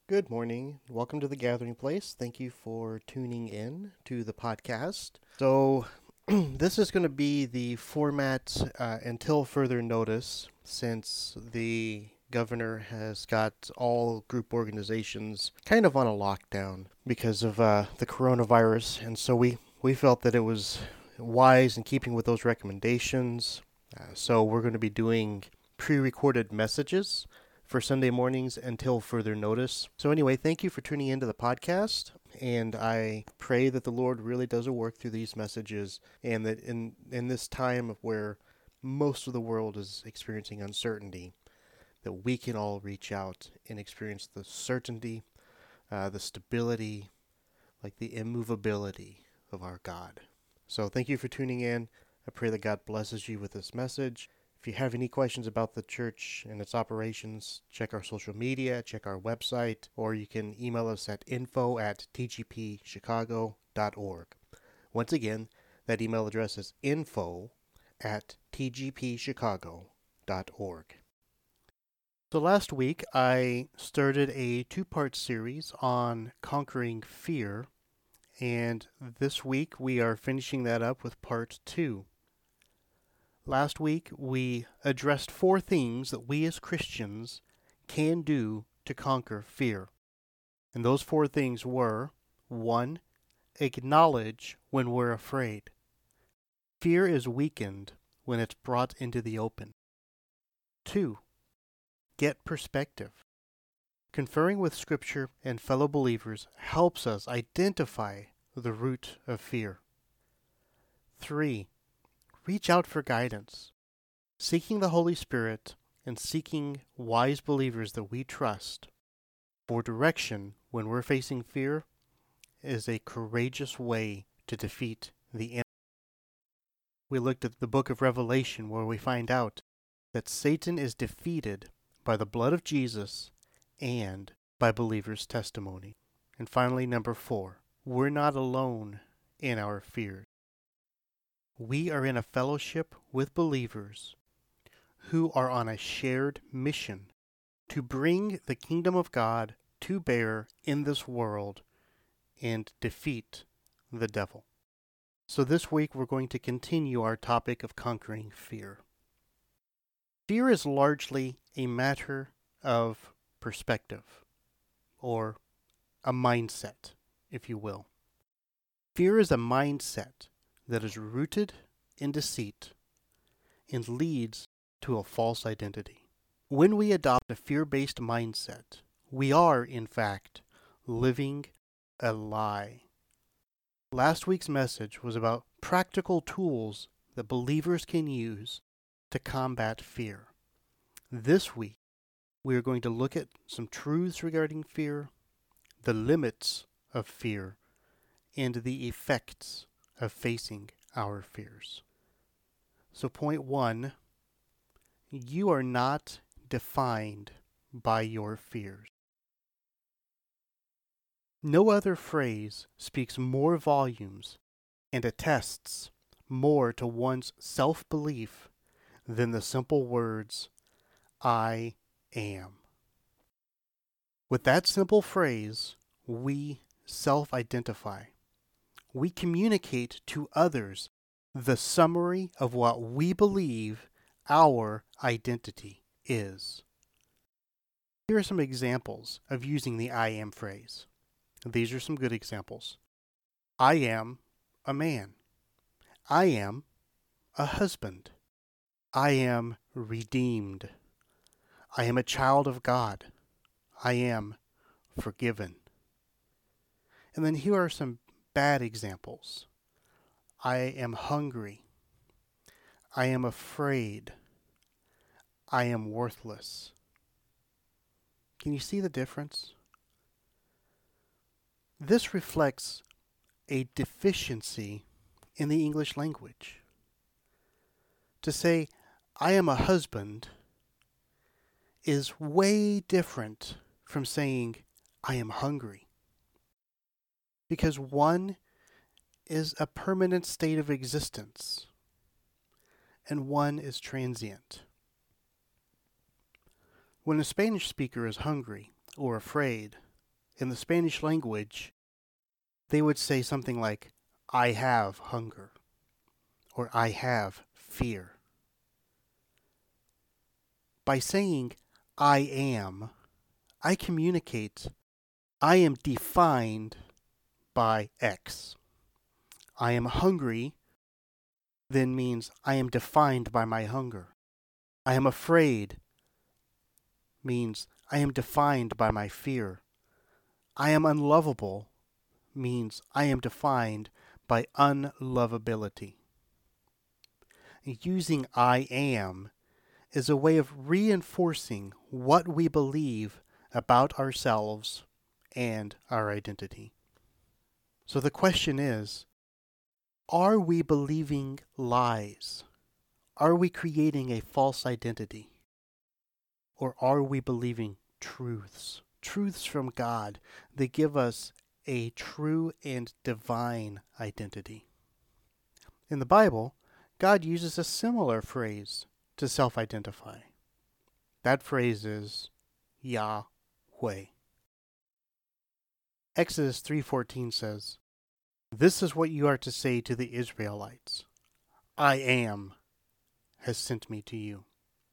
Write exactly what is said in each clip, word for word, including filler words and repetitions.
Good morning. Welcome to the Gathering Place. Thank you for tuning in to the podcast. So, this is going to be the format uh, until further notice, since the governor has got all group organizations kind of on a lockdown because of uh, the coronavirus. And so we, we felt that it was wise in keeping with those recommendations. Uh, so, we're going to be doing pre recorded messages for Sunday mornings until further notice. So anyway, thank you for tuning into the podcast, and I pray that the Lord really does a work through these messages, and that in, in this time where most of the world is experiencing uncertainty, that we can all reach out and experience the certainty, uh, the stability, like the immovability of our God. So thank you for tuning in. I pray that God blesses you with this message. If you have any questions about the church and its operations, check our social media, check our website, or you can email us at info at t g p chicago dot org. Once again, that email address is info at t g p chicago dot org. So last week, I started a two-part series on conquering fear, and this week we are finishing that up with part two. Last week, we addressed four things that we as Christians can do to conquer fear. And those four things were, one, acknowledge when we're afraid. Fear is weakened when it's brought into the open. Two, get perspective. Conferring with Scripture and fellow believers helps us identify the root of fear. Three, reach out for guidance. Seeking the Holy Spirit and seeking wise believers that we trust for direction when we're facing fear is a courageous way to defeat the enemy. We looked at the book of Revelation, where we find out that Satan is defeated by the blood of Jesus and by believers' testimony. And finally, number four, we're not alone in our fears. We are in a fellowship with believers who are on a shared mission to bring the kingdom of God to bear in this world and defeat the devil. So this week we're going to continue our topic of conquering fear. Fear is largely a matter of perspective, or a mindset, if you will. Fear is a mindset that is rooted in deceit and leads to a false identity. When we adopt a fear-based mindset, we are, in fact, living a lie. Last week's message was about practical tools that believers can use to combat fear. This week, we are going to look at some truths regarding fear, the limits of fear, and the effects of facing our fears. So point one, you are not defined by your fears. No other phrase speaks more volumes and attests more to one's self-belief than the simple words, I am. With that simple phrase, we self-identify. We communicate to others the summary of what we believe our identity is. Here are some examples of using the I am phrase. These are some good examples. I am a man. I am a husband. I am redeemed. I am a child of God. I am forgiven. And then here are some bad examples. I am hungry. I am afraid. I am worthless. Can you see the difference? This reflects a deficiency in the English language. To say, I am a husband is way different from saying, I am hungry. Because one is a permanent state of existence, and one is transient. When a Spanish speaker is hungry or afraid, in the Spanish language, they would say something like, I have hunger, or I have fear. By saying, I am, I communicate, I am defined by X. I am hungry then means I am defined by my hunger. I am afraid means I am defined by my fear. I am unlovable means I am defined by unlovability. Using I am is a way of reinforcing what we believe about ourselves and our identity. So the question is, are we believing lies? Are we creating a false identity? Or are we believing truths? Truths from God that give us a true and divine identity. In the Bible, God uses a similar phrase to self-identify. That phrase is Yahweh. Exodus three fourteen says, This is what you are to say to the Israelites. I am has sent me to you.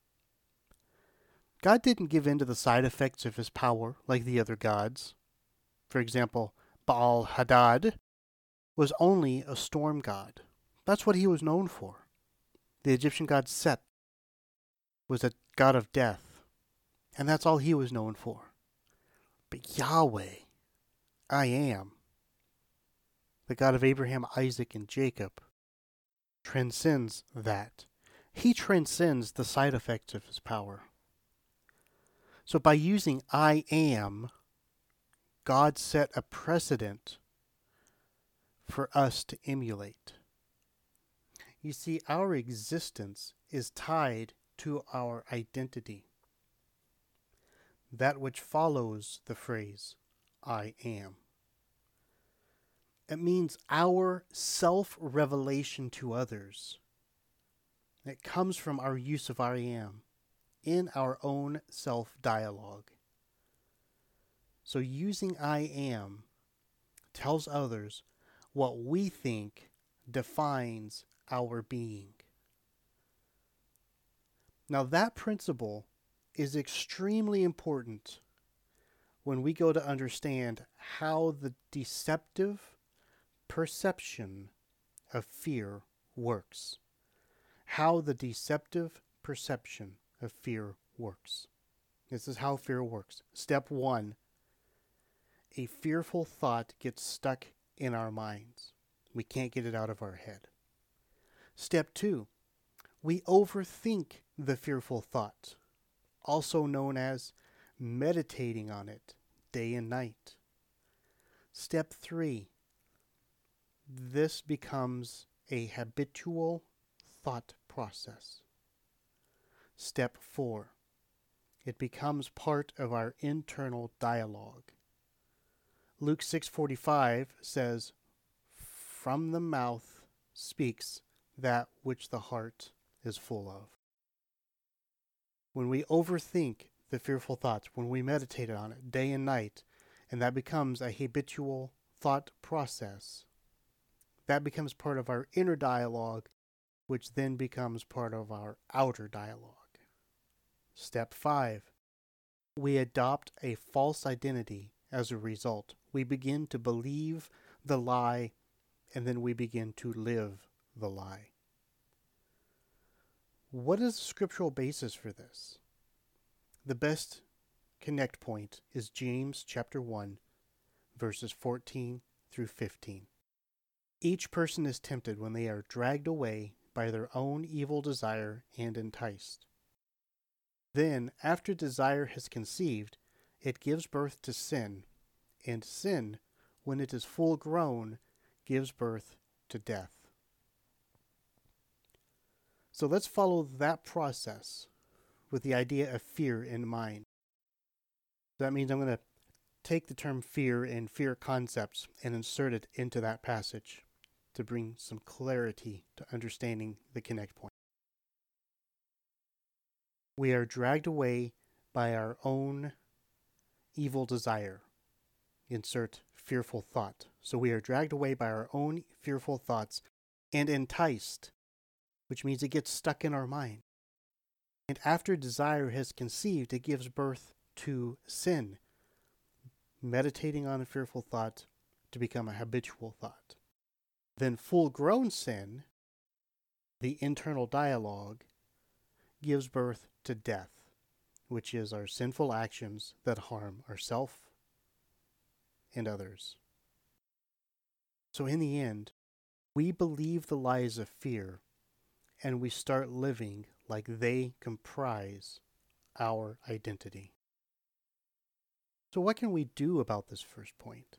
God didn't give in to the side effects of his power like the other gods. For example, Baal Hadad was only a storm god. That's what he was known for. The Egyptian god Set was a god of death, and that's all he was known for. But Yahweh, I am, the God of Abraham, Isaac, and Jacob, transcends that. He transcends the side effects of his power. So by using I am, God set a precedent for us to emulate. You see, our existence is tied to our identity. That which follows the phrase, I am. It means our self-revelation to others. It comes from our use of I am in our own self-dialogue. So using I am tells others what we think defines our being. Now that principle is extremely important when we go to understand how the deceptive perception of fear works. How the deceptive perception of fear works. This is how fear works. Step one, a fearful thought gets stuck in our minds. We can't get it out of our head. Step two, we overthink the fearful thought, also known as meditating on it day and night. Step three, this becomes a habitual thought process. Step four, it becomes part of our internal dialogue. Luke six forty-five says, From the mouth speaks that which the heart is full of. When we overthink the fearful thoughts, when we meditate on it day and night, and that becomes a habitual thought process, that becomes part of our inner dialogue, which then becomes part of our outer dialogue. Step five, we adopt a false identity as a result. We begin to believe the lie, and then we begin to live the lie. What is the scriptural basis for this? The best connect point is James chapter one, verses fourteen through fifteen. Each person is tempted when they are dragged away by their own evil desire and enticed. Then, after desire has conceived, it gives birth to sin, and sin, when it is full grown, gives birth to death. So let's follow that process with the idea of fear in mind. That means I'm going to take the term fear and fear concepts and insert it into that passage to bring some clarity to understanding the connect point. We are dragged away by our own evil desire. insert fearful thought. So we are dragged away by our own fearful thoughts and enticed, which means it gets stuck in our mind. And after desire has conceived, it gives birth to sin, meditating on a fearful thought to become a habitual thought. Then full-grown sin, the internal dialogue, gives birth to death, which is our sinful actions that harm ourselves and others. So in the end, we believe the lies of fear, and we start living like they comprise our identity. So what can we do about this first point?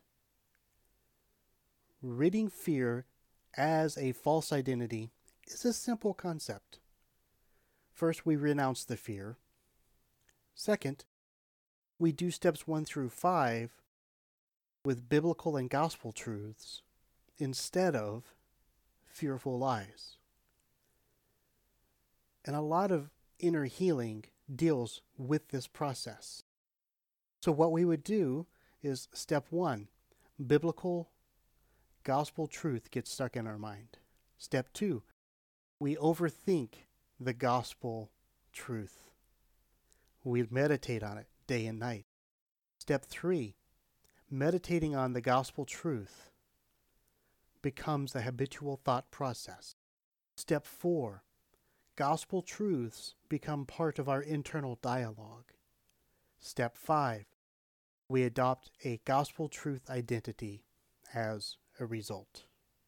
Ridding fear as a false identity is a simple concept. First, we renounce the fear. Second, we do steps one through five with biblical and gospel truths instead of fearful lies. And a lot of inner healing deals with this process. So what we would do is step one, biblical gospel truth gets stuck in our mind. Step two, we overthink the gospel truth. We meditate on it day and night. Step three, meditating on the gospel truth becomes a habitual thought process. Step four, gospel truths become part of our internal dialogue. Step five, we adopt a gospel truth identity as a result.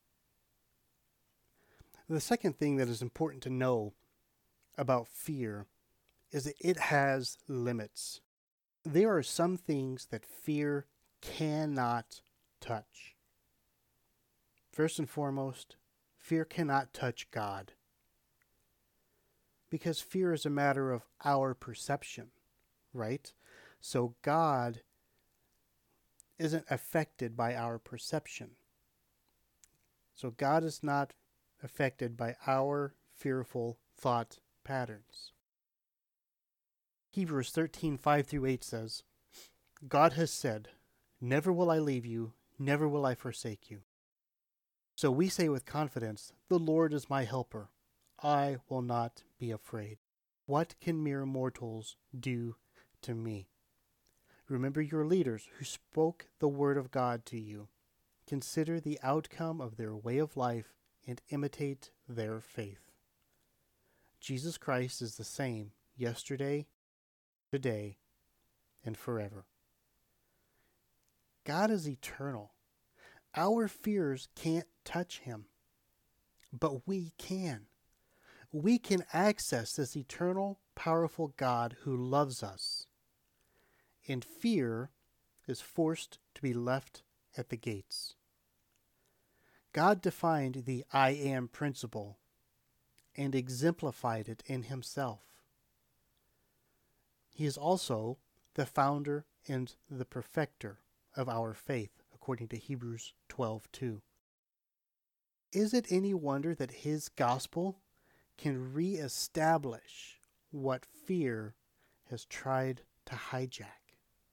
The second thing that is important to know about fear is that it has limits. There are some things that fear cannot touch. First and foremost, fear cannot touch God, because fear is a matter of our perception, right? So God isn't affected by our perception. So God is not affected by our fearful thought patterns. Hebrews thirteen, five through eight says, God has said, never will I leave you, never will I forsake you. So we say with confidence, the Lord is my helper. I will not be afraid. What can mere mortals do to me? Remember your leaders who spoke the word of God to you. Consider the outcome of their way of life and imitate their faith. Jesus Christ is the same yesterday, today, and forever. God is eternal. Our fears can't touch him, but we can. We can access this eternal, powerful God who loves us. And fear is forced to be left at the gates. God defined the I am principle and exemplified it in himself. He is also the founder and the perfecter of our faith, according to Hebrews twelve two. Is it any wonder that his gospel can reestablish what fear has tried to hijack?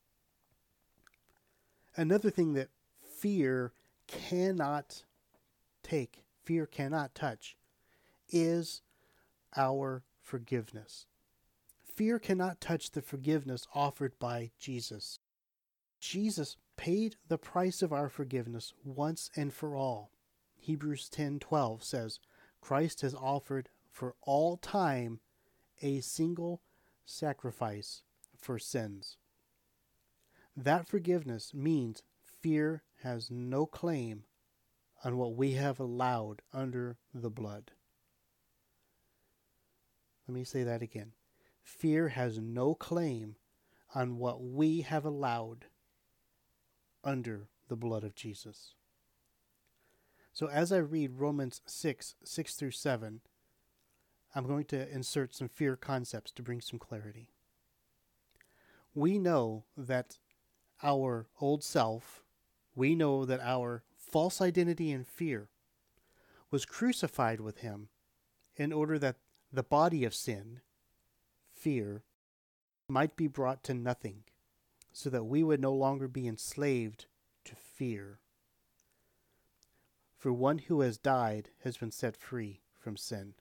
Another thing that fear cannot take, fear cannot touch, is our forgiveness. Fear cannot touch the forgiveness offered by Jesus. Jesus paid the price of our forgiveness once and for all. Hebrews ten twelve says, Christ has offered for all time a single sacrifice for sins. That forgiveness means fear has no claim on what we have allowed under the blood. Let me say that again. Fear has no claim on what we have allowed under the blood of Jesus. So as I read Romans six, six through seven, I'm going to insert some fear concepts to bring some clarity. We know that our old self, we know that our false identity and fear was crucified with him in order that the body of sin, fear, might be brought to nothing, so that we would no longer be enslaved fear. For one who has died has been set free from sin.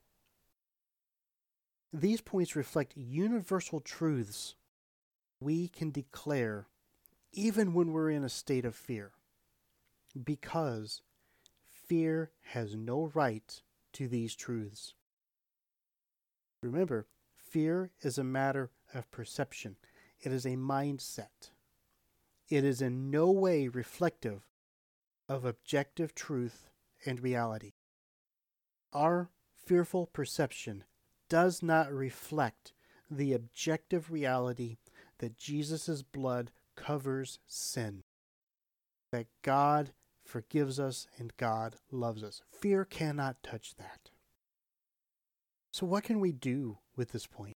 These points reflect universal truths we can declare even when we're in a state of fear, because fear has no right to these truths. Remember, fear is a matter of perception. It is a mindset. It is in no way reflective of objective truth and reality. Our fearful perception does not reflect the objective reality that Jesus' blood covers sin, that God forgives us and God loves us. Fear cannot touch that. So what can we do with this point?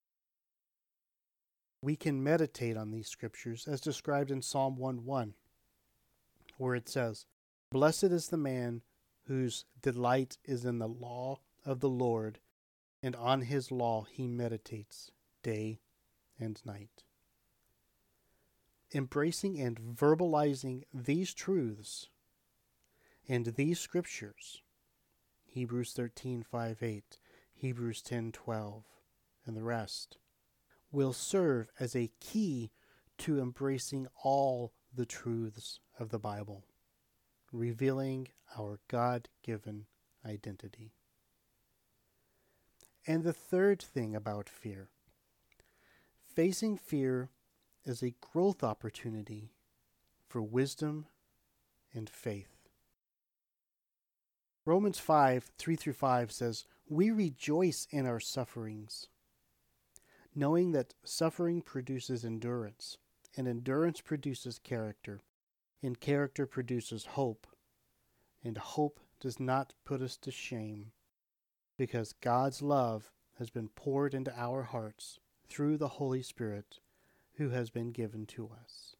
We can meditate on these scriptures as described in Psalm one one, where it says, "Blessed is the man whose delight is in the law of the Lord, and on his law he meditates day and night." Embracing and verbalizing these truths and these scriptures, Hebrews thirteen five eight, Hebrews ten twelve, and the rest, will serve as a key to embracing all the truths of the Bible, revealing our God-given identity. And the third thing about fear, facing fear is a growth opportunity for wisdom and faith. Romans five, three through five says, "We rejoice in our sufferings, knowing that suffering produces endurance, and endurance produces character, and character produces hope, and hope does not put us to shame, because God's love has been poured into our hearts through the Holy Spirit who has been given to us."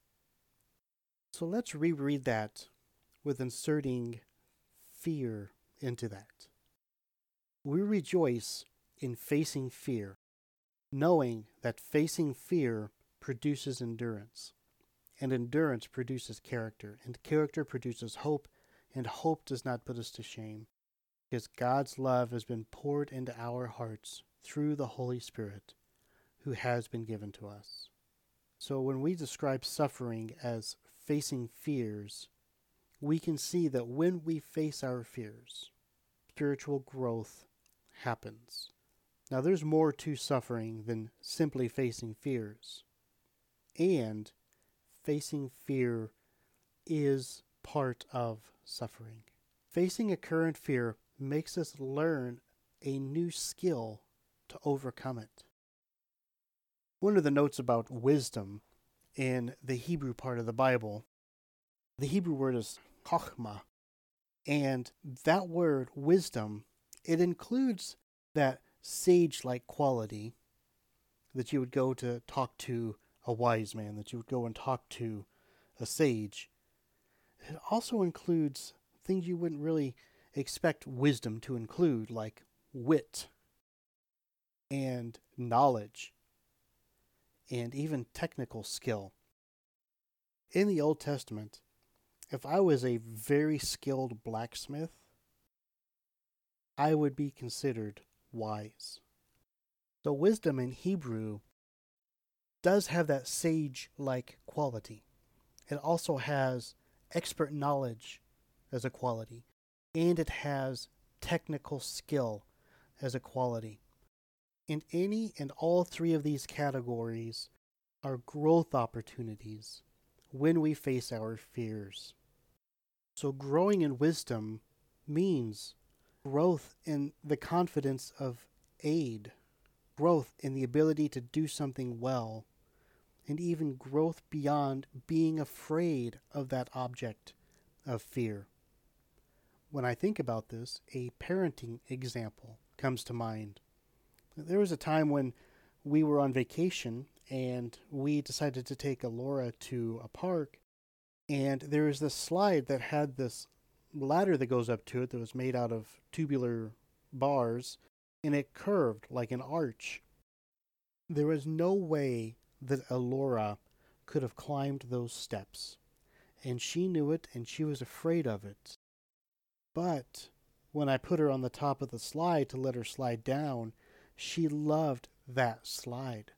So let's reread that with inserting fear into that. We rejoice in facing fear, knowing that facing fear produces endurance, and endurance produces character, and character produces hope, and hope does not put us to shame, because God's love has been poured into our hearts through the Holy Spirit who has been given to us. So when we describe suffering as facing fears, we can see that when we face our fears, spiritual growth happens. Now there's more to suffering than simply facing fears. And facing fear is part of suffering. Facing a current fear makes us learn a new skill to overcome it. One of the notes about wisdom in the Hebrew part of the Bible, the Hebrew word is chokhmah, and that word, wisdom, it includes that sage-like quality that you would go to talk to a wise man, that you would go and talk to a sage. It also includes things you wouldn't really expect wisdom to include, like wit and knowledge and even technical skill. In the Old Testament, if I was a very skilled blacksmith, I would be considered wise. So wisdom in Hebrew does have that sage-like quality. It also has expert knowledge as a quality, and it has technical skill as a quality. And any and all three of these categories are growth opportunities when we face our fears. So growing in wisdom means growth in the confidence of aid, growth in the ability to do something well, and even growth beyond being afraid of that object of fear. When I think about this, a parenting example comes to mind. There was a time when we were on vacation and we decided to take Alora to a park, and there was this slide that had this ladder that goes up to it that was made out of tubular bars, and it curved like an arch. There was no way that Alora could have climbed those steps and she knew it, and she was afraid of it. But when I put her on the top of the slide to let her slide down, she loved that slide.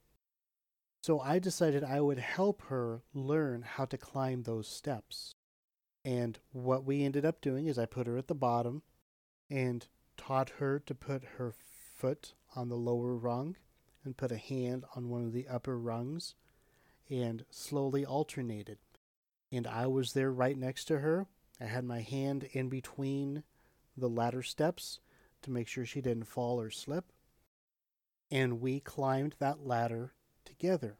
So I decided I would help her learn how to climb those steps. And what we ended up doing is I put her at the bottom and taught her to put her foot on the lower rung and put a hand on one of the upper rungs and slowly alternated. And I was there right next to her. I had my hand in between the ladder steps to make sure she didn't fall or slip. And we climbed that ladder together.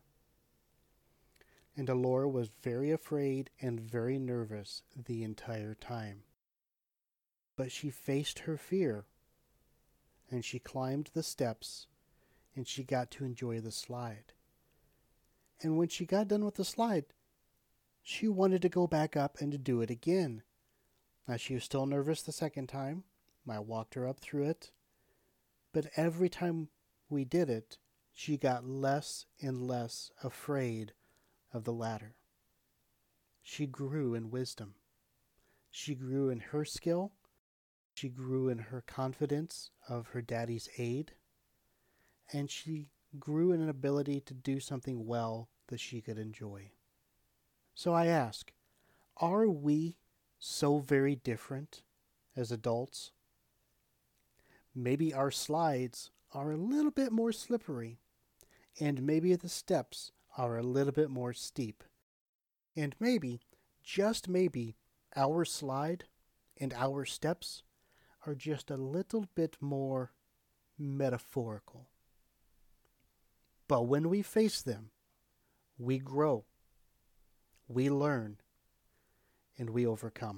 And Alora was very afraid and very nervous the entire time. But she faced her fear, and she climbed the steps, and she got to enjoy the slide. And when she got done with the slide, she wanted to go back up and to do it again. Now, she was still nervous the second time. I walked her up through it. But every time we did it, she got less and less afraid of the ladder. She grew in wisdom. She grew in her skill. She grew in her confidence of her daddy's aid. And she grew in an ability to do something well that she could enjoy. So I ask, are we so very different as adults? Maybe our slides are a little bit more slippery, and maybe the steps are a little bit more steep. And maybe, just maybe, our slide and our steps are just a little bit more metaphorical. But when we face them, we grow, we learn, and we overcome.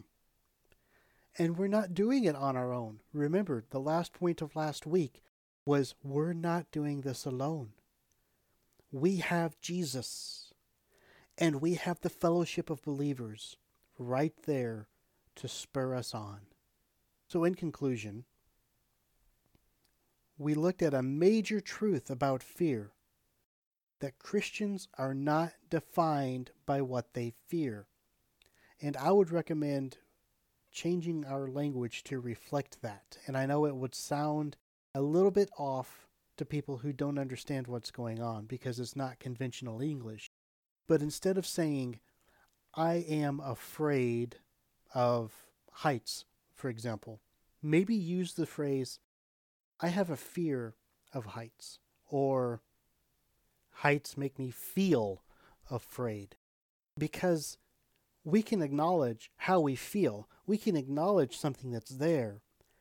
And we're not doing it on our own. Remember, the last point of last week was we're not doing this alone. We have Jesus, and we have the fellowship of believers right there to spur us on. So in conclusion, we looked at a major truth about fear, that Christians are not defined by what they fear. And I would recommend changing our language to reflect that. And I know it would sound a little bit off to people who don't understand what's going on because it's not conventional English. But instead of saying, I am afraid of heights, for example, maybe use the phrase, I have a fear of heights, or heights make me feel afraid. Because we can acknowledge how we feel. We can acknowledge something that's there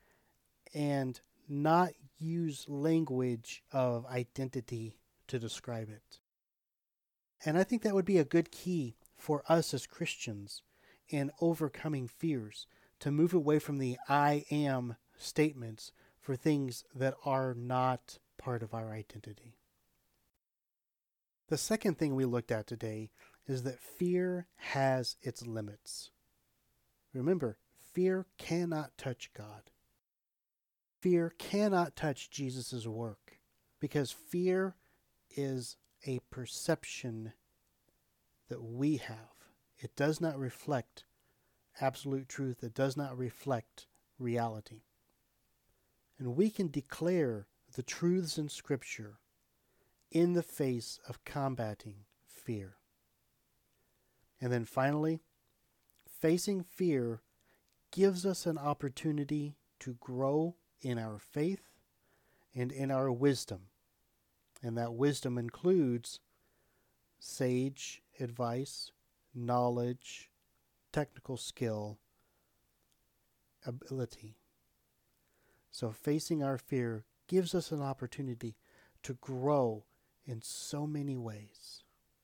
and not use language of identity to describe it. And I think that would be a good key for us as Christians in overcoming fears, to move away from the I am statements for things that are not part of our identity. The second thing we looked at today is that fear has its limits. Remember, fear cannot touch God. Fear cannot touch Jesus' work, because fear is a perception that we have. It does not reflect absolute truth. It does not reflect reality. And we can declare the truths in Scripture in the face of combating fear. And then finally, facing fear gives us an opportunity to grow in our faith and in our wisdom. And that wisdom includes sage advice, knowledge, technical skill, ability. So facing our fear gives us an opportunity to grow in so many ways.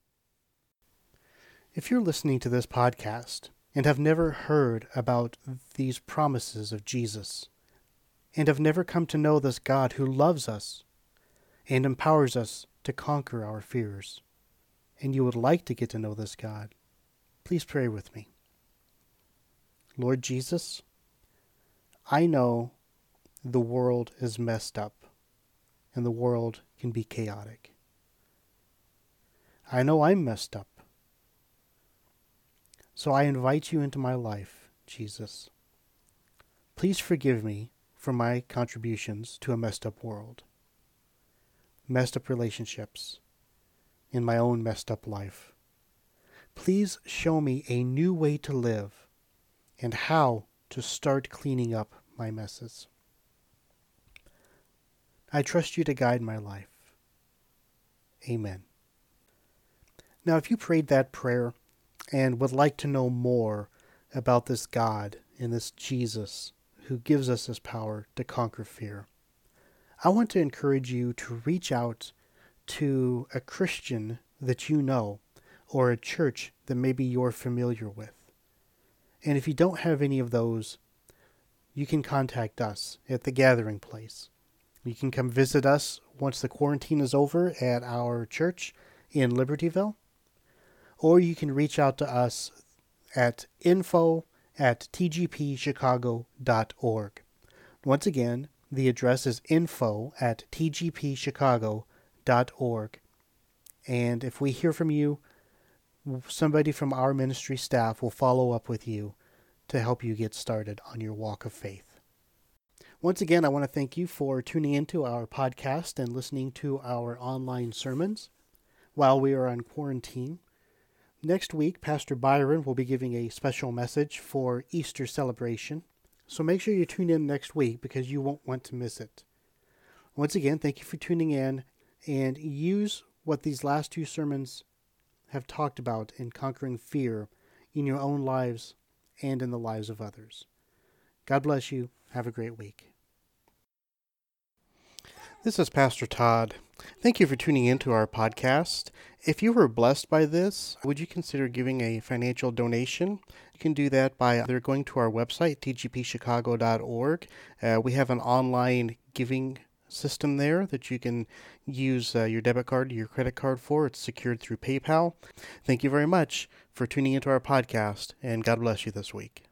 If you're listening to this podcast and have never heard about these promises of Jesus, and have never come to know this God who loves us and empowers us to conquer our fears, and you would like to get to know this God, please pray with me. Lord Jesus, I know the world is messed up and the world can be chaotic. I know I'm messed up. So I invite you into my life, Jesus. Please forgive me for my contributions to a messed up world, messed up relationships, in my own messed up life. Please show me a new way to live and how to start cleaning up my messes. I trust you to guide my life. Amen. Now, if you prayed that prayer and would like to know more about this God and this Jesus who gives us this power to conquer fear, I want to encourage you to reach out to a Christian that you know or a church that maybe you're familiar with. And if you don't have any of those, you can contact us at the Gathering Place. You can come visit us once the quarantine is over at our church in Libertyville, or you can reach out to us at info at t g p chicago dot org. Once again, the address is info at t g p chicago dot org. And if we hear from you, somebody from our ministry staff will follow up with you to help you get started on your walk of faith. Once again, I want to thank you for tuning into our podcast and listening to our online sermons while we are on quarantine. Next week, Pastor Byron will be giving a special message for Easter celebration. So make sure you tune in next week because you won't want to miss it. Once again, thank you for tuning in, and use what these last two sermons have talked about in conquering fear in your own lives and in the lives of others. God bless you. Have a great week. This is Pastor Todd. Thank you for tuning into our podcast. If you were blessed by this, would you consider giving a financial donation? You can do that by either going to our website, t g p chicago dot org. Uh, we have an online giving system there that you can use uh, your debit card or your credit card for. It's secured through PayPal. Thank you very much for tuning into our podcast, and God bless you this week.